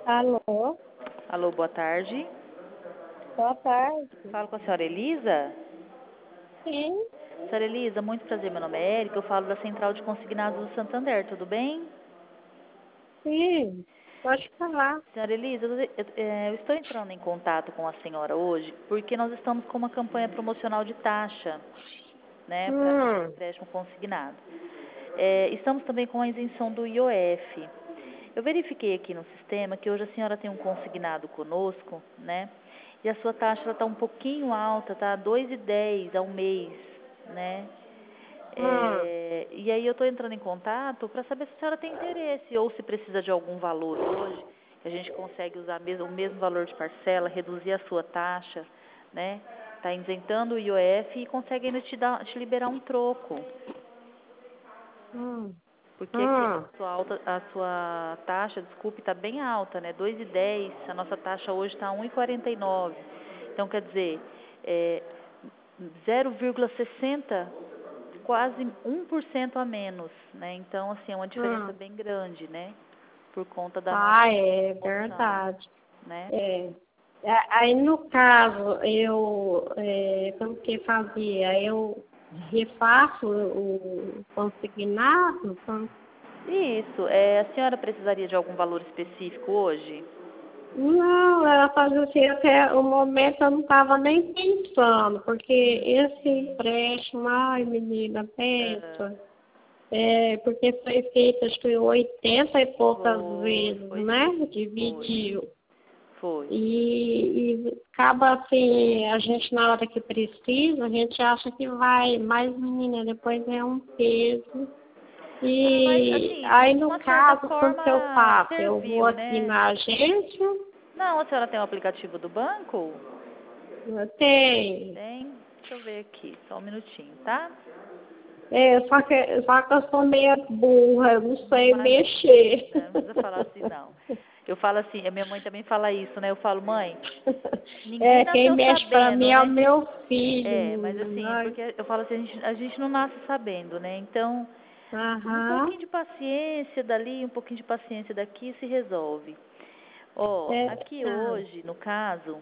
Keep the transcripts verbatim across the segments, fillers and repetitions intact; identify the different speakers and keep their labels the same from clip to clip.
Speaker 1: Alô,
Speaker 2: Alô, boa tarde.
Speaker 1: boa tarde.
Speaker 2: Falo com a senhora Elisa.
Speaker 1: Sim,
Speaker 2: Senhora Elisa, muito prazer, meu nome é Érica, eu falo da Central de Consignados do Santander, tudo bem?
Speaker 1: sim, pode falar.
Speaker 2: Senhora Elisa, eu, eu, é, eu estou entrando em contato com a senhora hoje porque nós estamos com uma campanha promocional de taxa, né, para
Speaker 1: Hum,
Speaker 2: empréstimo consignado. É, estamos também com a isenção do I O F. Eu verifiquei aqui no sistema que hoje a senhora tem um consignado conosco, né? E a sua taxa está um pouquinho alta, tá? dois e dez ao mês, né?
Speaker 1: hum,
Speaker 2: É, e aí eu estou entrando em contato para saber se a senhora tem interesse ou se precisa de algum valor hoje, que a gente consegue usar mesmo, o mesmo valor de parcela, reduzir a sua taxa, né? Está isentando o I O F e consegue ainda te, dar, te liberar um troco.
Speaker 1: hum,
Speaker 2: Porque aqui
Speaker 1: hum.
Speaker 2: a sua, alta, a sua taxa, desculpe, está bem alta, né? dois e dez, a nossa taxa hoje está um e quarenta e nove. Então, quer dizer, é, zero vírgula sessenta, quase um por cento a menos, né? Então, assim, é uma diferença
Speaker 1: hum.
Speaker 2: bem grande, né? Por conta da nossa
Speaker 1: Ah, é
Speaker 2: promoção,
Speaker 1: verdade.
Speaker 2: né?
Speaker 1: É. A- Aí, no caso, eu, é, como que fazia? Eu refaço o consignado? Como-
Speaker 2: Isso, é, a senhora precisaria de algum valor específico hoje?
Speaker 1: Não, ela fazia assim, até o momento eu não estava nem pensando, porque esse empréstimo, ai menina,
Speaker 2: Ah,
Speaker 1: pensa. É, porque foi feito, acho que oitenta e poucas
Speaker 2: foi,
Speaker 1: vezes,
Speaker 2: foi
Speaker 1: né?
Speaker 2: sim, foi,
Speaker 1: Dividiu.
Speaker 2: foi.
Speaker 1: E, e acaba assim, a gente na hora que precisa, a gente acha que vai, mas menina, depois é um peso.
Speaker 2: Ah, mas
Speaker 1: E
Speaker 2: assim,
Speaker 1: aí
Speaker 2: de
Speaker 1: no
Speaker 2: uma certa
Speaker 1: caso, como que eu
Speaker 2: forma
Speaker 1: faço? Eu vou
Speaker 2: serviu,
Speaker 1: aqui
Speaker 2: né?
Speaker 1: na agência,
Speaker 2: Não, a senhora tem o aplicativo do banco?
Speaker 1: tem.
Speaker 2: Tem? Deixa eu ver aqui, só um minutinho, tá?
Speaker 1: É, só que, só que eu sou meio burra, eu não sei
Speaker 2: Imagina,
Speaker 1: mexer.
Speaker 2: não precisa falar assim não. Eu falo assim, a minha mãe também fala isso, né? Eu falo, mãe, ninguém
Speaker 1: É, quem
Speaker 2: nasceu
Speaker 1: mexe pra mim
Speaker 2: sabendo,
Speaker 1: é o
Speaker 2: né?
Speaker 1: meu filho,
Speaker 2: É, mas
Speaker 1: menina.
Speaker 2: assim, é
Speaker 1: Ai,
Speaker 2: porque eu falo assim, a gente, a gente não nasce sabendo, né? Então, um
Speaker 1: aham,
Speaker 2: pouquinho de paciência dali, um pouquinho de paciência daqui se resolve. Ó,
Speaker 1: é,
Speaker 2: aqui
Speaker 1: ah,
Speaker 2: hoje, no caso,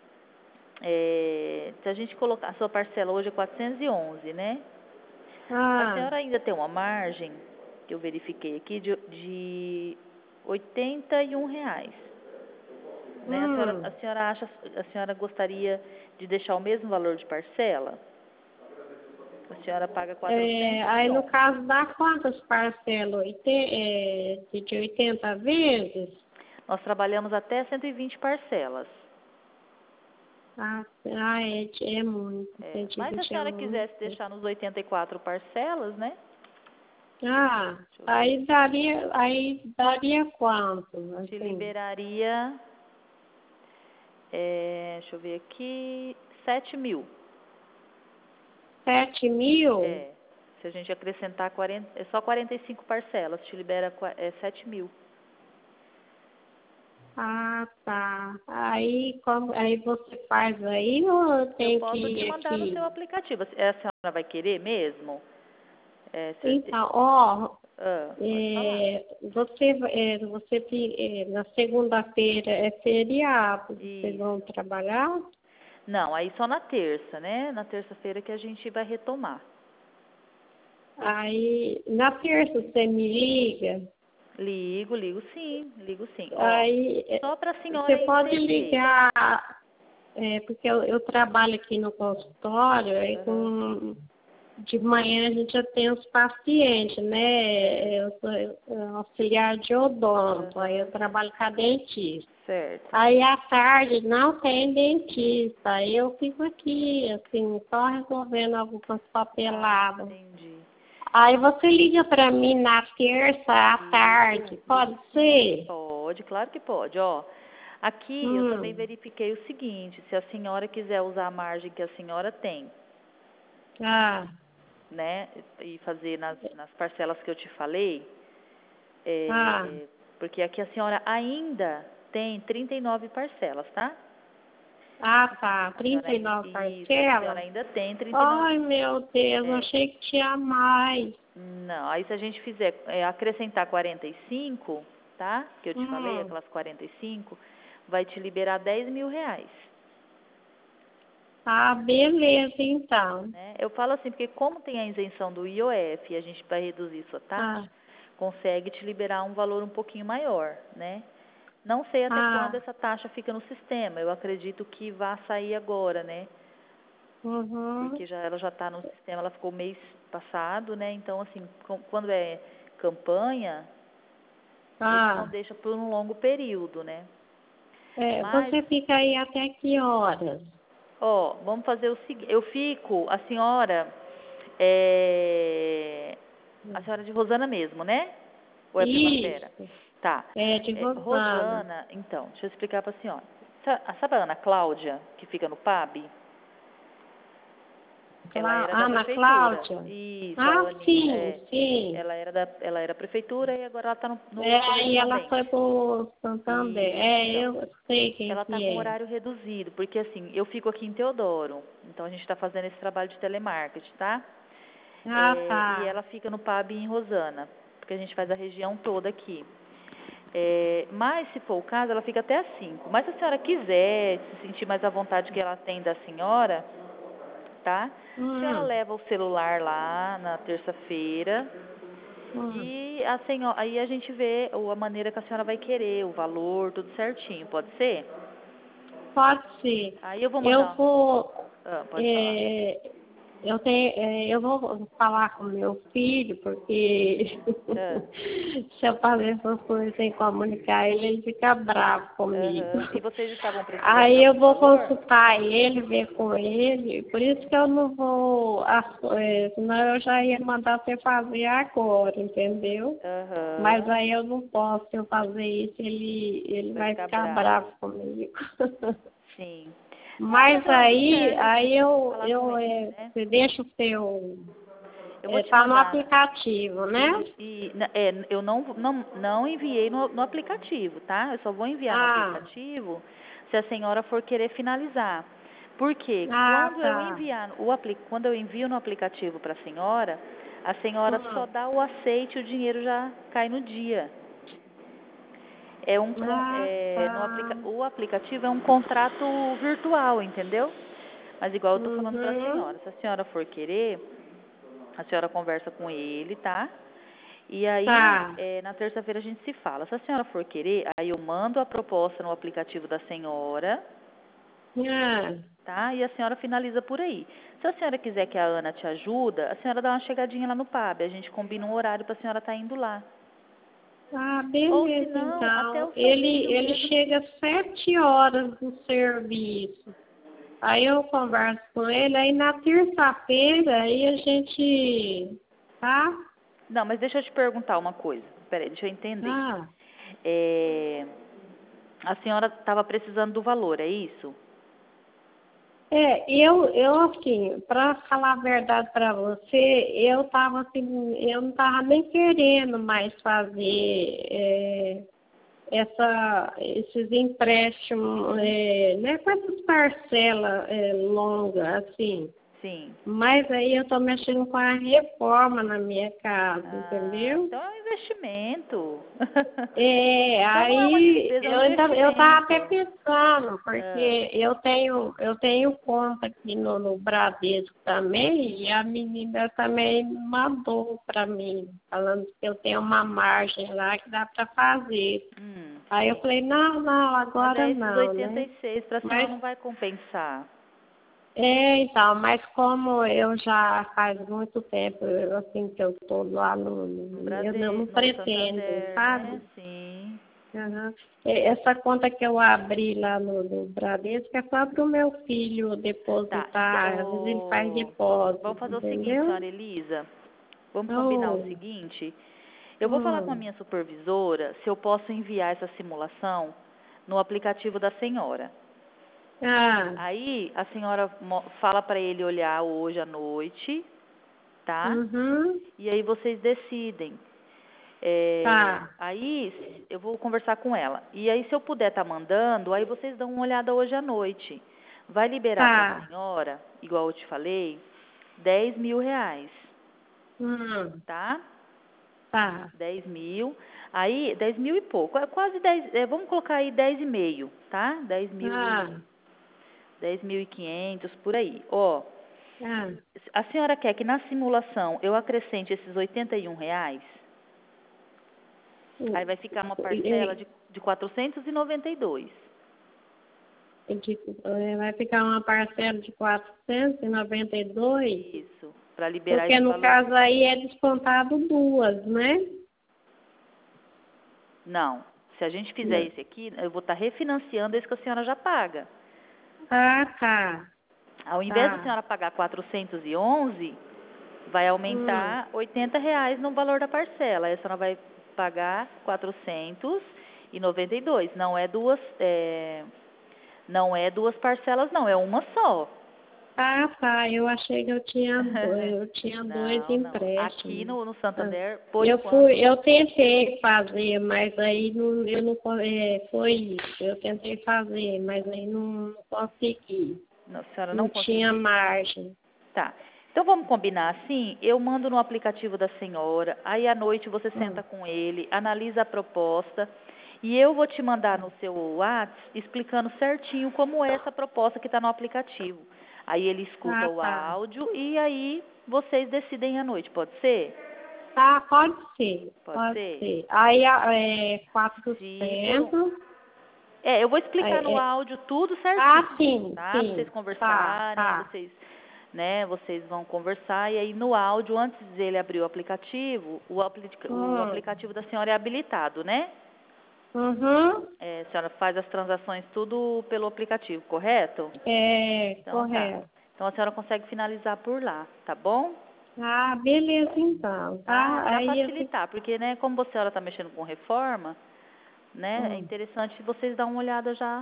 Speaker 2: é, se a gente colocar, a sua parcela hoje é quatrocentos e onze, né? A
Speaker 1: ah,
Speaker 2: senhora ainda tem uma margem, que eu verifiquei aqui, de, de oitenta e um reais, né? A senhora, a
Speaker 1: hum.
Speaker 2: senhora acha, a senhora gostaria de deixar o mesmo valor de parcela? A senhora paga
Speaker 1: É,
Speaker 2: quatrocentos e
Speaker 1: aí no
Speaker 2: onze.
Speaker 1: caso dá quantas parcelas? Oite- é, de de oitenta vezes?
Speaker 2: Nós trabalhamos até cento e vinte parcelas.
Speaker 1: Ah, ah é, é muito,
Speaker 2: É,
Speaker 1: cento e
Speaker 2: mas se a
Speaker 1: vinte é
Speaker 2: senhora
Speaker 1: muito.
Speaker 2: quisesse deixar nos oitenta e quatro parcelas, né?
Speaker 1: Ah,
Speaker 2: Deixa eu ver.
Speaker 1: aí daria, aí daria quanto,
Speaker 2: Te
Speaker 1: assim?
Speaker 2: liberaria, é, deixa eu ver aqui, sete mil.
Speaker 1: Sete mil?
Speaker 2: É, se a gente acrescentar quarenta, é só quarenta e cinco parcelas, te libera qua- é, sete mil.
Speaker 1: Ah, tá. Aí, como, aí você faz aí ou eu
Speaker 2: Eu
Speaker 1: tenho que
Speaker 2: posso te
Speaker 1: ir
Speaker 2: mandar no seu
Speaker 1: aqui?
Speaker 2: aplicativo. A senhora vai querer mesmo? É, certe...
Speaker 1: Então, ó,
Speaker 2: ah, pode falar.
Speaker 1: é, você, é, você te- é, na segunda-feira é feriado, vocês vão
Speaker 2: Isso.
Speaker 1: trabalhar?
Speaker 2: Não, aí só na terça, né? Na terça-feira que a gente vai retomar.
Speaker 1: Aí, na terça você me liga,
Speaker 2: Ligo, ligo sim, ligo sim. Ó,
Speaker 1: aí é,
Speaker 2: só para a
Speaker 1: você
Speaker 2: senhora
Speaker 1: pode
Speaker 2: entender.
Speaker 1: ligar, é, porque eu, eu trabalho aqui no consultório, aí
Speaker 2: Aham,
Speaker 1: com de manhã a gente já tem os pacientes, né?
Speaker 2: certo.
Speaker 1: Eu sou eu- auxiliar de odonto, aí eu
Speaker 2: Aham,
Speaker 1: trabalho com a dentista.
Speaker 2: certo.
Speaker 1: Aí à tarde não tem dentista, aí eu fico aqui, assim, só resolvendo algumas
Speaker 2: Ah,
Speaker 1: papeladas.
Speaker 2: entendi.
Speaker 1: Aí você liga para mim na terça à
Speaker 2: Ligo,
Speaker 1: tarde,
Speaker 2: ligo
Speaker 1: pode
Speaker 2: sim.
Speaker 1: ser?
Speaker 2: Pode, claro que pode. Ó, aqui eu também
Speaker 1: Hum,
Speaker 2: verifiquei o seguinte, se a senhora quiser usar a margem que a senhora tem,
Speaker 1: ah,
Speaker 2: né, e fazer nas, nas parcelas que eu te falei,
Speaker 1: ah,
Speaker 2: é, porque aqui a senhora ainda tem trinta e nove parcelas, tá?
Speaker 1: ah, tá,
Speaker 2: A senhora,
Speaker 1: trinta e nove
Speaker 2: isso, a senhora
Speaker 1: parcelas?
Speaker 2: ainda tem trinta e nove.
Speaker 1: Ai, meu Deus,
Speaker 2: É,
Speaker 1: achei que tinha mais.
Speaker 2: não, aí se a gente fizer, é, acrescentar quarenta e cinco, tá? Que eu te falei,
Speaker 1: Hum.
Speaker 2: aquelas quarenta e cinco, vai te liberar dez mil reais.
Speaker 1: Ah, beleza, então.
Speaker 2: Né? Eu falo assim, porque como tem a isenção do I O F e a gente vai reduzir sua taxa,
Speaker 1: Ah,
Speaker 2: consegue te liberar um valor um pouquinho maior, né? Não sei até quando
Speaker 1: ah,
Speaker 2: essa taxa fica no sistema, eu acredito que vai sair agora, né?
Speaker 1: uhum,
Speaker 2: Porque já, ela já está no sistema, ela ficou mês passado, né? Então, assim, com, quando é campanha, eles não
Speaker 1: ah.
Speaker 2: deixam por um longo período, né?
Speaker 1: É,
Speaker 2: Mas,
Speaker 1: você fica aí até que horas?
Speaker 2: ó, vamos fazer o seguinte, eu fico, a senhora, é, a senhora é de Rosana mesmo, né? Ou é Primavera?
Speaker 1: Isso,
Speaker 2: Tá.
Speaker 1: é de
Speaker 2: É,
Speaker 1: Rosana.
Speaker 2: Rosana, então, deixa eu explicar para a senhora. Sa- a- Sabe a Ana Cláudia, que fica no P A B? Ela
Speaker 1: Clá...
Speaker 2: era da
Speaker 1: Ana
Speaker 2: prefeitura.
Speaker 1: Cláudia?
Speaker 2: Isso, a
Speaker 1: Ah,
Speaker 2: Aninha,
Speaker 1: sim,
Speaker 2: é.
Speaker 1: sim.
Speaker 2: Ela era da, ela era prefeitura e agora ela está no, no
Speaker 1: É, e ela foi
Speaker 2: correspondente.
Speaker 1: pro Santander.
Speaker 2: Isso,
Speaker 1: É,
Speaker 2: então.
Speaker 1: eu sei quem
Speaker 2: Ela está
Speaker 1: que
Speaker 2: com
Speaker 1: é.
Speaker 2: horário reduzido, porque assim, eu fico aqui em Teodoro, então a gente está fazendo esse trabalho de telemarketing, tá?
Speaker 1: Ah,
Speaker 2: É, e
Speaker 1: tá.
Speaker 2: ela fica no P A B em Rosana, porque a gente faz a região toda aqui. É, mas, se for o caso, ela fica até às cinco. Mas se a senhora quiser se sentir mais à vontade que ela atenda a senhora, tá? A senhora
Speaker 1: Hum,
Speaker 2: leva o celular lá na terça-feira
Speaker 1: hum.
Speaker 2: e a senhora, aí a gente vê o- a maneira que a senhora vai querer, o valor, tudo certinho, pode ser?
Speaker 1: Pode ser.
Speaker 2: Aí eu vou
Speaker 1: Eu
Speaker 2: mandar.
Speaker 1: vou,
Speaker 2: Ah, pode falar.
Speaker 1: é, eu tenho, é, eu vou falar com meu filho, porque
Speaker 2: Ah,
Speaker 1: se eu fazer essas coisas sem comunicar ele, ele fica bravo comigo.
Speaker 2: aham. E vocês estavam precisando de
Speaker 1: Aí eu
Speaker 2: algum
Speaker 1: vou
Speaker 2: valor?
Speaker 1: consultar ele, ver com ele, por isso que eu não vou, ah, é, senão eu já ia mandar você fazer agora, entendeu? Mas
Speaker 2: Aham.
Speaker 1: aí eu não posso, se eu fazer isso, ele, ele
Speaker 2: Vai
Speaker 1: vai
Speaker 2: ficar
Speaker 1: ficar
Speaker 2: bravo.
Speaker 1: bravo comigo.
Speaker 2: Sim. Não, mas
Speaker 1: Mas
Speaker 2: tá tudo
Speaker 1: aí,
Speaker 2: certo, assim,
Speaker 1: aí
Speaker 2: você tem que
Speaker 1: eu,
Speaker 2: falar com
Speaker 1: eu
Speaker 2: ele,
Speaker 1: é,
Speaker 2: né?
Speaker 1: você deixa o seu,
Speaker 2: Eu vou
Speaker 1: é,
Speaker 2: te
Speaker 1: tá no
Speaker 2: mandar.
Speaker 1: aplicativo, né?
Speaker 2: E, e na- é, eu não, não, não enviei no, no aplicativo, tá? Eu só vou enviar no
Speaker 1: Ah,
Speaker 2: aplicativo se a senhora for querer finalizar. Porque
Speaker 1: ah,
Speaker 2: quando eu
Speaker 1: tá.
Speaker 2: enviar o apli, quando eu envio no aplicativo para a senhora, a senhora só
Speaker 1: Hum,
Speaker 2: dá o aceite e o dinheiro já cai no dia. É um con-
Speaker 1: ah,
Speaker 2: é, no aplica,
Speaker 1: tá.
Speaker 2: o aplicativo é um contrato virtual, entendeu? Mas igual eu estou falando para a
Speaker 1: Uhum,
Speaker 2: senhora, se a senhora for querer, a senhora conversa com ele, tá? E aí,
Speaker 1: tá.
Speaker 2: é, na terça-feira a gente se fala. Se a senhora for querer, aí eu mando a proposta no aplicativo da senhora,
Speaker 1: Ah,
Speaker 2: tá? E a senhora finaliza por aí. Se a senhora quiser que a Ana te ajuda, a senhora dá uma chegadinha lá no P A B. A gente combina um horário para a senhora estar indo lá.
Speaker 1: ah,
Speaker 2: Ou se
Speaker 1: beleza,
Speaker 2: não, até
Speaker 1: então.
Speaker 2: o seu
Speaker 1: Ele,
Speaker 2: filho
Speaker 1: ele
Speaker 2: mesmo.
Speaker 1: chega às sete horas do serviço. Aí eu converso com ele, aí na terça-feira, aí a gente, tá?
Speaker 2: Não, mas deixa eu te perguntar uma coisa. Peraí, deixa eu entender.
Speaker 1: Ah,
Speaker 2: É, a senhora estava precisando do valor, é isso?
Speaker 1: é, eu, eu assim, para falar a verdade para você, eu tava assim, eu não tava nem querendo mais fazer é, essa, esses empréstimos, é, né, com essas parcelas é, longas, assim.
Speaker 2: Sim.
Speaker 1: Mas aí eu estou mexendo com a reforma na minha casa,
Speaker 2: Ah,
Speaker 1: entendeu?
Speaker 2: então é um investimento.
Speaker 1: É,
Speaker 2: Então não é uma
Speaker 1: aí
Speaker 2: despesa, é
Speaker 1: eu
Speaker 2: um
Speaker 1: ainda eu estava até
Speaker 2: investimento.
Speaker 1: pensando,
Speaker 2: Ah,
Speaker 1: porque eu tenho, eu tenho conta aqui no, no Bradesco também, e a menina também mandou para mim, falando que eu tenho uma margem lá que dá para fazer.
Speaker 2: hum,
Speaker 1: Aí eu
Speaker 2: sim.
Speaker 1: falei, não, não,
Speaker 2: Mas
Speaker 1: agora
Speaker 2: é esses
Speaker 1: não,
Speaker 2: oitenta
Speaker 1: né?
Speaker 2: e seis para a senhora
Speaker 1: Mas
Speaker 2: não vai compensar.
Speaker 1: é, então, mas como eu já faz muito tempo, eu, assim, que eu estou lá no,
Speaker 2: No
Speaker 1: no- eu não,
Speaker 2: Brade,
Speaker 1: não
Speaker 2: no
Speaker 1: pretendo,
Speaker 2: Santander,
Speaker 1: sabe?
Speaker 2: né? Sim.
Speaker 1: Aham. E essa conta que eu abri lá no, no Bradesco é só para o meu filho
Speaker 2: Tá. Então,
Speaker 1: depositar, às vezes ele faz
Speaker 2: ô, vamos
Speaker 1: depósito,
Speaker 2: fazer o seguinte,
Speaker 1: entendeu?
Speaker 2: senhora Elisa. Vamos combinar o
Speaker 1: Oh,
Speaker 2: seguinte. Eu vou falar com a
Speaker 1: hum,
Speaker 2: minha supervisora se eu posso enviar essa simulação no aplicativo da senhora.
Speaker 1: ah,
Speaker 2: Aí a senhora mo- fala para ele olhar hoje à noite, tá?
Speaker 1: uhum,
Speaker 2: E aí vocês decidem. É,
Speaker 1: tá,
Speaker 2: aí s- eu vou conversar com ela. E aí, se eu puder estar mandando, aí vocês dão uma olhada hoje à noite. Vai liberar para a
Speaker 1: tá,
Speaker 2: senhora, igual eu te falei, dez mil reais,
Speaker 1: hum,
Speaker 2: tá?
Speaker 1: tá,
Speaker 2: Dez mil. Aí, dez mil e pouco, é quase dez, é, vamos colocar aí dez e meio, tá? dez mil,
Speaker 1: Ah,
Speaker 2: dez mil e quinhentos, por aí. Ó,
Speaker 1: ah.
Speaker 2: a senhora quer que na simulação eu acrescente esses oitenta e um reais? Aí vai ficar uma parcela de, de quatrocentos e noventa e dois.
Speaker 1: De, vai ficar uma parcela de quatrocentos e noventa e dois.
Speaker 2: Isso, para liberar
Speaker 1: Porque
Speaker 2: esse
Speaker 1: no
Speaker 2: valor.
Speaker 1: caso aí é descontado duas, né?
Speaker 2: Não, se a gente fizer
Speaker 1: Não.
Speaker 2: esse aqui, eu vou estar refinanciando esse que a senhora já paga.
Speaker 1: Ah, tá.
Speaker 2: Ao invés da
Speaker 1: Tá.
Speaker 2: senhora pagar quatrocentos e onze, vai
Speaker 1: Hum.
Speaker 2: aumentar oitenta reais no valor da parcela. Aí a senhora vai pagar quatrocentos e noventa e dois. Não é duas, é, não é duas parcelas, não, é uma só.
Speaker 1: Ah, tá. Eu achei que eu tinha, do- eu tinha dois
Speaker 2: Não, não. Aqui
Speaker 1: empréstimos.
Speaker 2: no, no
Speaker 1: Ah.
Speaker 2: Santander, por
Speaker 1: Eu
Speaker 2: enquanto,
Speaker 1: fui, eu tentei fazer, mas aí não, eu não co- é, foi isso. Eu tentei fazer, mas aí não, não consegui.
Speaker 2: não, a senhora
Speaker 1: Não
Speaker 2: não
Speaker 1: tinha
Speaker 2: conseguiu.
Speaker 1: margem.
Speaker 2: Tá. Então vamos combinar assim? Eu mando no aplicativo da senhora, aí à noite você
Speaker 1: Hum.
Speaker 2: senta com ele, analisa a proposta e eu vou te mandar no seu WhatsApp explicando certinho como é essa proposta que está no aplicativo. Aí ele escuta
Speaker 1: Ah,
Speaker 2: o
Speaker 1: tá.
Speaker 2: áudio e aí vocês decidem à noite, pode ser?
Speaker 1: Tá, pode ser,
Speaker 2: Pode
Speaker 1: pode
Speaker 2: ser?
Speaker 1: ser. Aí a- é
Speaker 2: Se por um...
Speaker 1: quatrocentos.
Speaker 2: É, eu vou explicar no
Speaker 1: É, é,
Speaker 2: áudio tudo
Speaker 1: ah,
Speaker 2: certinho,
Speaker 1: sim,
Speaker 2: tá? Pra vocês
Speaker 1: sim. Tá,
Speaker 2: conversarem, aí
Speaker 1: tá.
Speaker 2: vocês, né, vocês vão conversar e aí no áudio, antes dele abrir o aplicativo, o, aplica- o
Speaker 1: Hum.
Speaker 2: aplicativo da senhora é habilitado, né?
Speaker 1: Uhum.
Speaker 2: É, a senhora faz as transações tudo pelo aplicativo, correto?
Speaker 1: É,
Speaker 2: Então tá.
Speaker 1: correto.
Speaker 2: Então a senhora consegue finalizar por lá, tá bom?
Speaker 1: Ah, beleza então,
Speaker 2: Tá?
Speaker 1: tá?
Speaker 2: Para
Speaker 1: Aí eu fico.
Speaker 2: facilitar, porque, né, como você ela tá mexendo com reforma, né, é
Speaker 1: Hum.
Speaker 2: interessante vocês dar uma olhada já,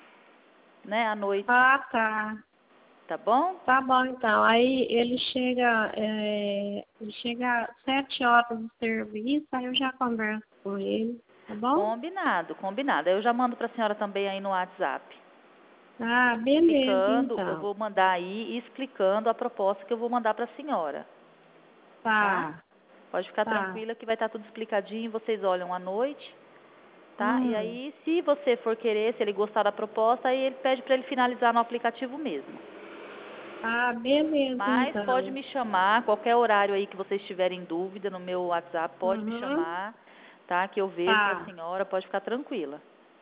Speaker 2: né, à noite,
Speaker 1: Ah, tá.
Speaker 2: tá bom?
Speaker 1: Tá bom então. Aí ele chega, é, ele chega às sete horas do serviço, aí eu já converso com ele, tá bom?
Speaker 2: Combinado, combinado. Eu já mando para a senhora também aí no WhatsApp.
Speaker 1: Ah, beleza
Speaker 2: Explicando, eu
Speaker 1: então.
Speaker 2: vou mandar aí explicando a proposta que eu vou mandar para a senhora, tá?
Speaker 1: Tá,
Speaker 2: Pode ficar
Speaker 1: tá.
Speaker 2: tranquila que vai estar tudo explicadinho, vocês olham à noite, tá? E
Speaker 1: Hum.
Speaker 2: aí, se você for querer, se ele gostar da proposta, aí ele pede para ele finalizar no aplicativo mesmo.
Speaker 1: Ah, beleza
Speaker 2: Mas pode
Speaker 1: então.
Speaker 2: me chamar, qualquer horário aí que vocês tiverem dúvida no meu WhatsApp, pode me
Speaker 1: Uhum.
Speaker 2: chamar, tá? Que eu vejo para a
Speaker 1: Tá.
Speaker 2: senhora, pode ficar tranquila.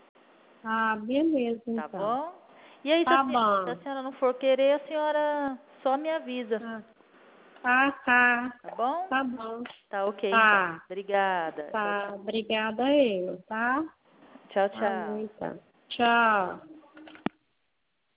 Speaker 1: Ah, beleza
Speaker 2: Tá
Speaker 1: então.
Speaker 2: bom? E aí, se a,
Speaker 1: Tá
Speaker 2: se- se a
Speaker 1: bom.
Speaker 2: senhora não for querer, a senhora só me avisa,
Speaker 1: Ah, ah, tá.
Speaker 2: tá bom?
Speaker 1: Tá bom.
Speaker 2: Tá ok, então.
Speaker 1: Tá.
Speaker 2: Obrigada. Tchau,
Speaker 1: Tá.
Speaker 2: tchau.
Speaker 1: Obrigada eu, tá?
Speaker 2: Tchau,
Speaker 1: Falou
Speaker 2: tchau.
Speaker 1: então. Tchau.